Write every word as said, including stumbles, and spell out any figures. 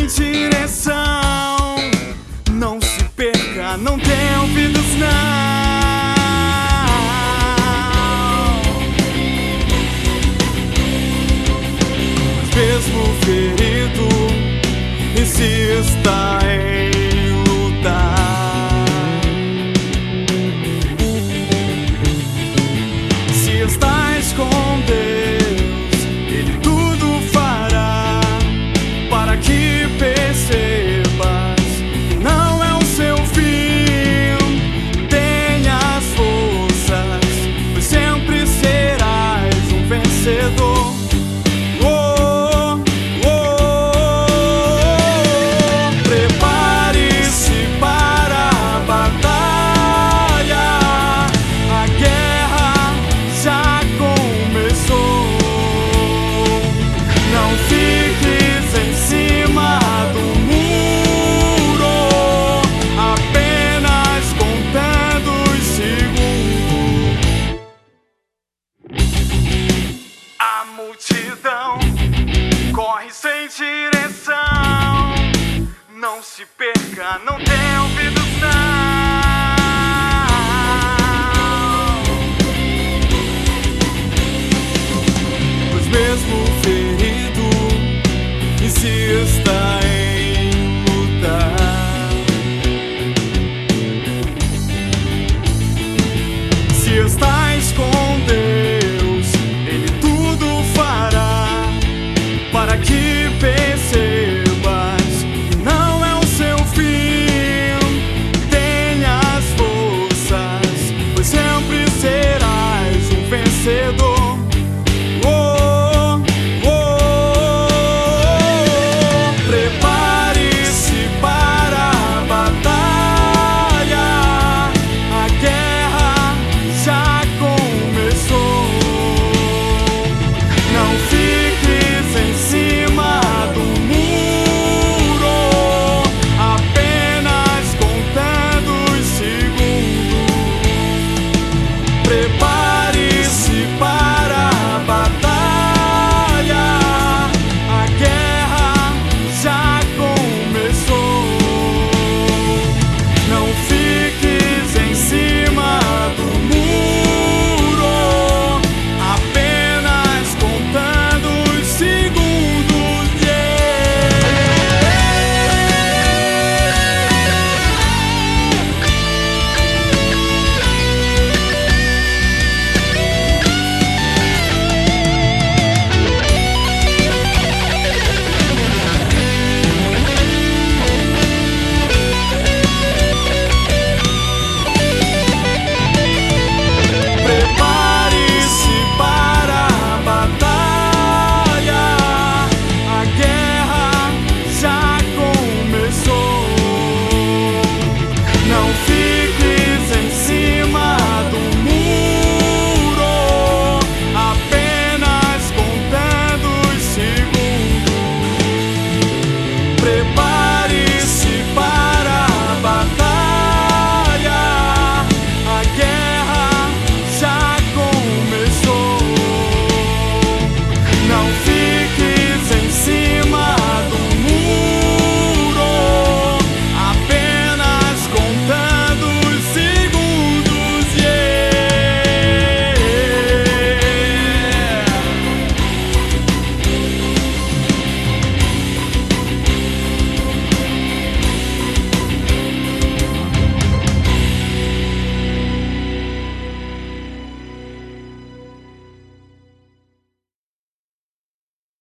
direção. Não se perca, não tem ouvidos não. Mesmo ferido, insista em lutar. Se estás com Deus, Ele tudo fará para que percebas que não é o seu fim. Tenhas forças, pois sempre serás um vencedor. A multidão corre sem direção. Não se perca, não tem ouvidos não.